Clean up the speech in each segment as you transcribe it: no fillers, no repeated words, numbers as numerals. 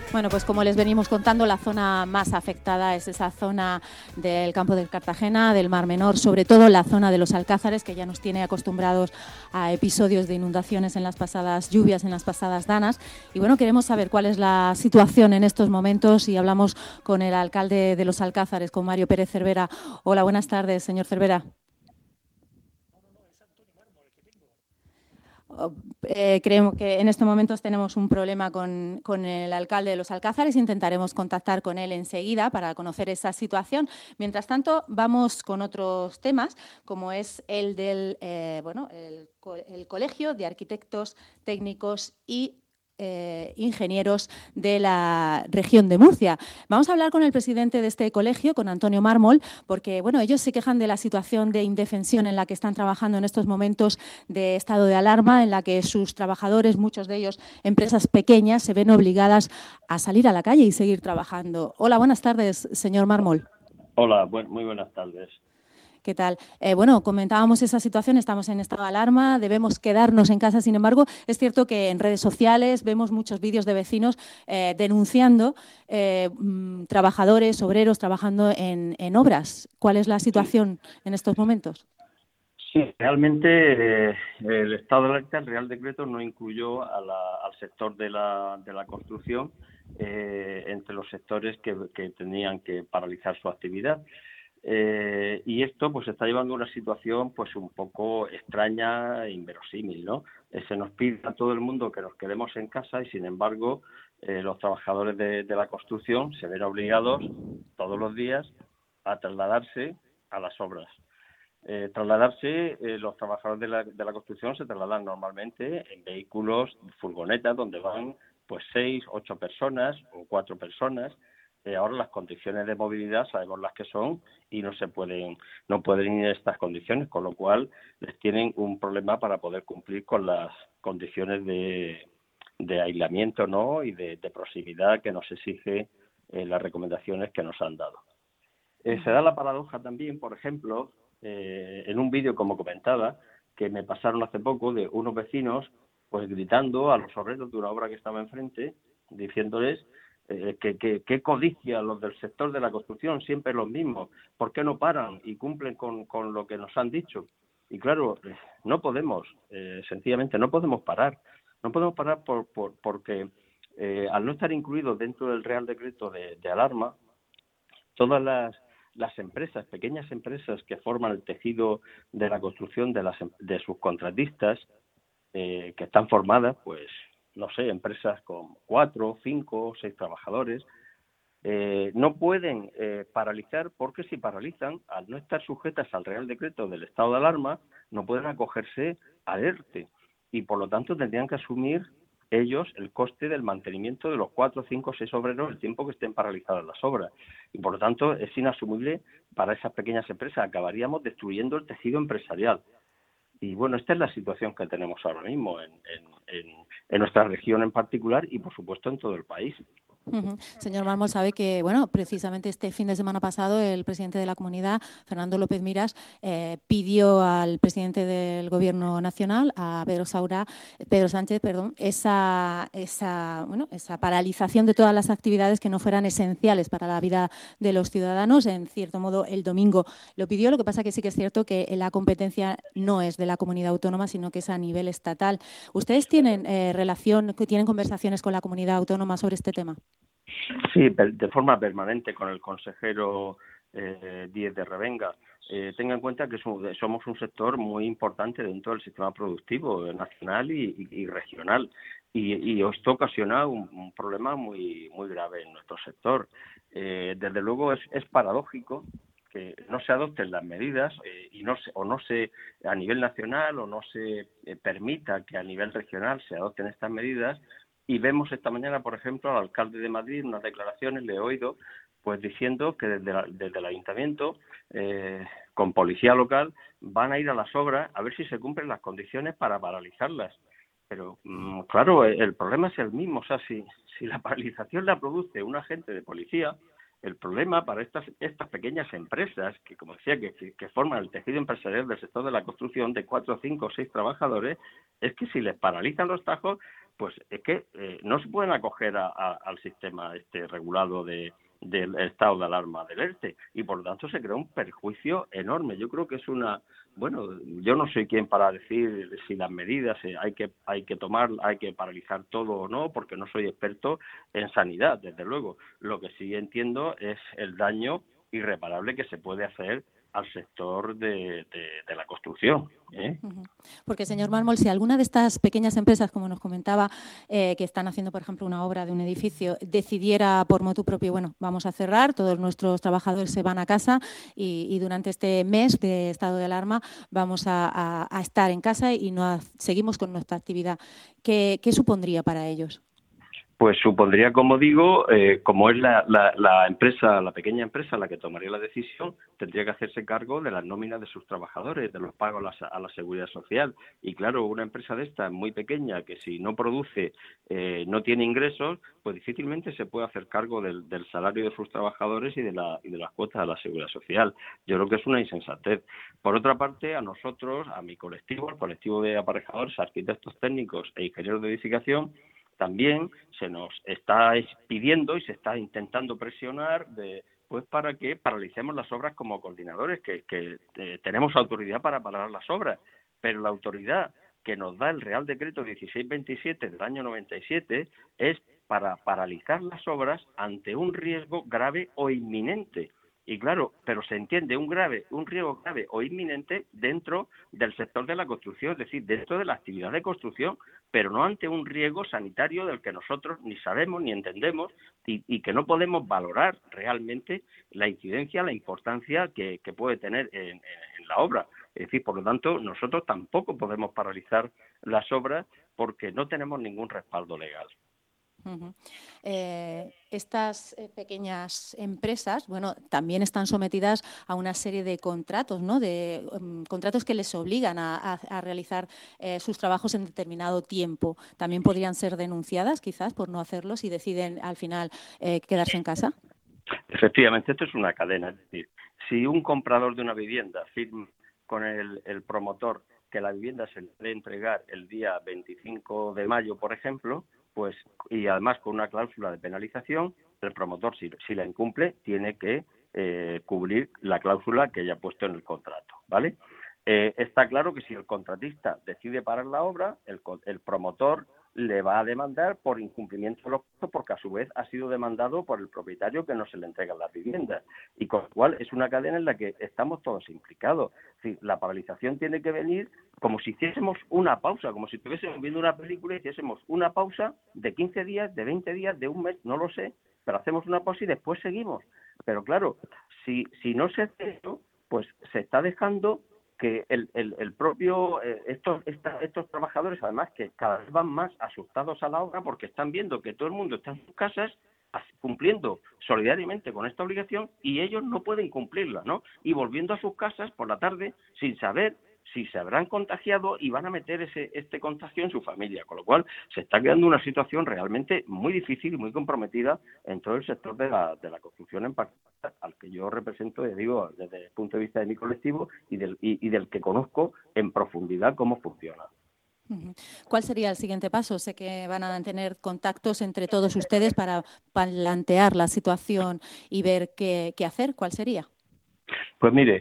Bueno, pues como les venimos contando, la zona más afectada es esa zona del campo de Cartagena, del Mar Menor, sobre todo la zona de los Alcázares, que ya nos tiene acostumbrados a episodios de inundaciones en las pasadas lluvias, en las pasadas danas. Y bueno, queremos saber cuál es la situación en estos momentos y hablamos con el alcalde de los Alcázares, con Mario Pérez Cervera. Hola, buenas tardes, señor Cervera. Creemos que en estos momentos tenemos un problema con el alcalde de los Alcázares. Intentaremos contactar con él enseguida para conocer esa situación. Mientras tanto, vamos con otros temas, como es el del el Colegio de Arquitectos Técnicos y ingenieros de la región de Murcia. Vamos a hablar con el presidente de este colegio, con Antonio Mármol, porque bueno, ellos se quejan de la situación de indefensión en la que están trabajando en estos momentos de estado de alarma, en la que sus trabajadores, muchos de ellos empresas pequeñas, se ven obligadas a salir a la calle y seguir trabajando. Hola, buenas tardes, señor Mármol. Hola, muy buenas tardes. ¿Qué tal? Bueno, comentábamos esa situación, estamos en estado de alarma, debemos quedarnos en casa. Sin embargo, es cierto que en redes sociales vemos muchos vídeos de vecinos denunciando trabajadores, obreros trabajando en obras. ¿Cuál es la situación en estos momentos? Sí, realmente el estado de alerta, el Real Decreto, no incluyó al sector de la construcción entre los sectores que tenían que paralizar su actividad. Y esto pues está llevando a una situación pues un poco extraña e inverosímil, ¿no? Se nos pide a todo el mundo que nos quedemos en casa y sin embargo los trabajadores de la construcción se ven obligados todos los días a trasladarse a las obras. Los trabajadores de la construcción se trasladan normalmente en vehículos, furgonetas, donde van pues 6, 8 personas o 4 personas. Ahora las condiciones de movilidad sabemos las que son y no pueden ir en estas condiciones, con lo cual les tienen un problema para poder cumplir con las condiciones de aislamiento, ¿no? Y de proximidad que nos exige las recomendaciones que nos han dado. Se da la paradoja también, por ejemplo, en un vídeo, como comentaba, que me pasaron hace poco de unos vecinos pues gritando a los obreros de una obra que estaba enfrente, diciéndoles que codicia los del sector de la construcción, siempre los mismos, ¿por qué no paran y cumplen con lo que nos han dicho? Y claro, no podemos, sencillamente no podemos parar. No podemos parar porque al no estar incluidos dentro del Real Decreto de alarma, todas las empresas, pequeñas empresas que forman el tejido de la construcción de sus contratistas, que están formadas, pues, no sé, empresas con 4, 5, 6 trabajadores, no pueden paralizar porque si paralizan, al no estar sujetas al Real Decreto del estado de alarma, no pueden acogerse al ERTE y por lo tanto tendrían que asumir ellos el coste del mantenimiento de los 4, 5, 6 obreros el tiempo que estén paralizadas las obras. Y por lo tanto es inasumible para esas pequeñas empresas. Acabaríamos destruyendo el tejido empresarial. Y bueno, esta es la situación que tenemos ahora mismo en nuestra región en particular y por supuesto en todo el país. Señor Mármol, sabe que, bueno, precisamente este fin de semana pasado el presidente de la comunidad, Fernando López Miras, pidió al presidente del Gobierno Nacional, a Pedro Sánchez, esa paralización de todas las actividades que no fueran esenciales para la vida de los ciudadanos. En cierto modo, el domingo lo pidió, lo que pasa que sí que es cierto que la competencia no es de la comunidad autónoma, sino que es a nivel estatal. ¿Ustedes tienen tienen conversaciones con la comunidad autónoma sobre este tema? Sí, de forma permanente con el consejero Díez de Revenga. Tenga en cuenta que somos un sector muy importante dentro del sistema productivo nacional y regional y esto ocasiona un problema muy grave en nuestro sector. Desde luego es paradójico que no se adopten las medidas y no se a nivel nacional o no se permita que a nivel regional se adopten estas medidas. Y vemos esta mañana, por ejemplo, al alcalde de Madrid, unas declaraciones, le he oído, pues diciendo que desde el ayuntamiento, con policía local, van a ir a las obras a ver si se cumplen las condiciones para paralizarlas. Pero, claro, el problema es el mismo. O sea, si la paralización la produce un agente de policía, el problema para estas pequeñas empresas, que como decía, que forman el tejido empresarial del sector de la construcción de 4, 5, 6 trabajadores, es que si les paralizan los tajos, pues es que no se pueden acoger al sistema regulado del estado de alarma del ERTE, y por lo tanto se crea un perjuicio enorme. Yo creo que es yo no soy quien para decir si las medidas hay que tomar, hay que paralizar todo o no, porque no soy experto en sanidad, desde luego. Lo que sí entiendo es el daño irreparable que se puede hacer al sector de la construcción. Porque, señor Mármol, si alguna de estas pequeñas empresas, como nos comentaba, que están haciendo, por ejemplo, una obra de un edificio, decidiera por motu propio, bueno, vamos a cerrar, todos nuestros trabajadores se van a casa y durante este mes de estado de alarma vamos a estar en casa y seguimos con nuestra actividad, ¿qué supondría para ellos? Pues supondría, como digo, como es la empresa, la pequeña empresa la que tomaría la decisión, tendría que hacerse cargo de las nóminas de sus trabajadores, de los pagos a la seguridad social. Y claro, una empresa de esta muy pequeña que si no produce, no tiene ingresos, pues difícilmente se puede hacer cargo del salario de sus trabajadores y de las cuotas a la seguridad social. Yo creo que es una insensatez. Por otra parte, a nosotros, a mi colectivo, el colectivo de aparejadores, arquitectos técnicos e ingenieros de edificación, también se nos está pidiendo y se está intentando presionar pues para que paralicemos las obras como coordinadores, que tenemos autoridad para parar las obras, pero la autoridad que nos da el Real Decreto 1627 del año 97 es para paralizar las obras ante un riesgo grave o inminente. Y claro, pero se entiende un riesgo grave o inminente dentro del sector de la construcción, es decir, dentro de la actividad de construcción, pero no ante un riesgo sanitario del que nosotros ni sabemos ni entendemos y que no podemos valorar realmente la incidencia, la importancia que puede tener en la obra. Es decir, por lo tanto, nosotros tampoco podemos paralizar las obras porque no tenemos ningún respaldo legal. Estas pequeñas empresas, bueno, también están sometidas a una serie de contratos, ¿no? De contratos que les obligan a realizar sus trabajos en determinado tiempo. ¿También podrían ser denunciadas, quizás, por no hacerlo si deciden al final quedarse en casa? Efectivamente, esto es una cadena. Es decir, si un comprador de una vivienda firma con el promotor que la vivienda se le debe entregar el día 25 de mayo, por ejemplo, pues y además con una cláusula de penalización, el promotor, si la incumple, tiene que cubrir la cláusula que haya puesto en el contrato, ¿vale? Está claro que si el contratista decide parar la obra, el promotor le va a demandar por incumplimiento de los plazos porque a su vez ha sido demandado por el propietario que no se le entregan las viviendas. Y con lo cual es una cadena en la que estamos todos implicados. Es decir, la paralización tiene que venir como si hiciésemos una pausa, como si estuviésemos viendo una película y hiciésemos una pausa de 15 días, de 20 días, de un mes, no lo sé, pero hacemos una pausa y después seguimos. Pero claro, si no se hace eso, pues se está dejando que el propio estos trabajadores, además, que cada vez van más asustados a la obra porque están viendo que todo el mundo está en sus casas cumpliendo solidariamente con esta obligación y ellos no pueden cumplirla, ¿no? Y volviendo a sus casas por la tarde sin saber si se habrán contagiado y van a meter este contagio en su familia, con lo cual se está creando una situación realmente muy difícil y muy comprometida en todo el sector de la construcción en particular, al que yo represento, digo, desde el punto de vista de mi colectivo y del que conozco en profundidad cómo funciona. ¿Cuál sería el siguiente paso? Sé que van a tener contactos entre todos ustedes para plantear la situación y ver qué hacer. ¿Cuál sería? Pues mire,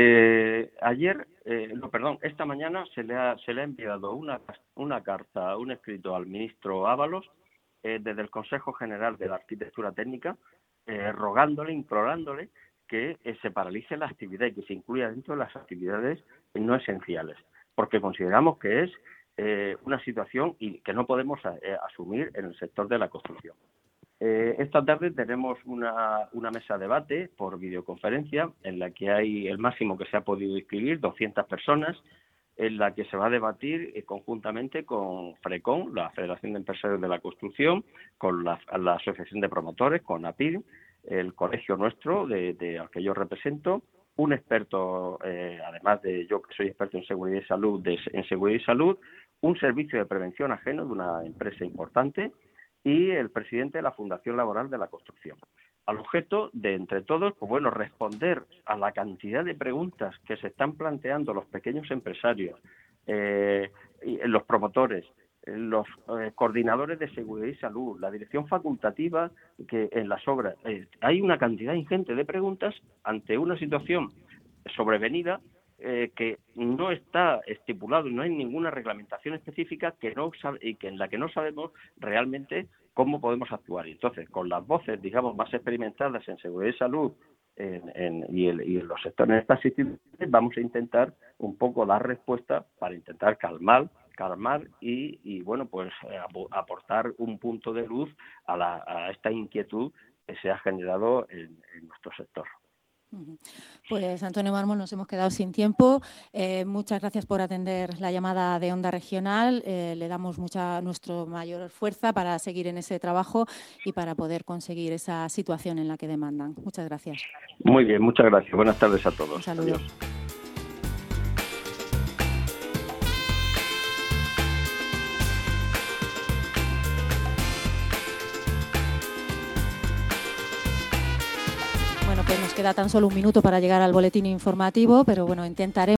esta mañana se le ha enviado una carta, un escrito al ministro Ábalos desde el Consejo General de la Arquitectura Técnica, rogándole, implorándole que se paralice la actividad y que se incluya dentro de las actividades no esenciales, porque consideramos que es una situación y que no podemos asumir en el sector de la construcción. Esta tarde tenemos una mesa de debate por videoconferencia en la que hay el máximo que se ha podido inscribir, 200 personas, en la que se va a debatir conjuntamente con FRECON, la Federación de Empresarios de la Construcción, con la Asociación de Promotores, con APIR, el colegio nuestro al que yo represento, un experto, además de yo que soy experto en seguridad y salud, un servicio de prevención ajeno de una empresa importante y el presidente de la Fundación Laboral de la Construcción. Al objeto de, entre todos, pues bueno, responder a la cantidad de preguntas que se están planteando los pequeños empresarios, y los promotores, los coordinadores de seguridad y salud, la dirección facultativa que en las obras. Hay una cantidad ingente de preguntas ante una situación sobrevenida que no está estipulado y no hay ninguna reglamentación específica en la que no sabemos realmente cómo podemos actuar. Y entonces, con las voces, digamos, más experimentadas en seguridad y salud y en los sectores de estas instituciones, vamos a intentar un poco dar respuesta para intentar calmar y bueno, pues aportar un punto de luz a esta inquietud que se ha generado en nuestro sector. Pues Antonio Mármol, nos hemos quedado sin tiempo. Muchas gracias por atender la llamada de Onda Regional. Le damos nuestra mayor fuerza para seguir en ese trabajo y para poder conseguir esa situación en la que demandan. Muchas gracias. Muy bien, muchas gracias. Buenas tardes a todos. Un saludo. Adiós. Bueno, pues nos queda tan solo un minuto para llegar al boletín informativo, pero bueno, intentaremos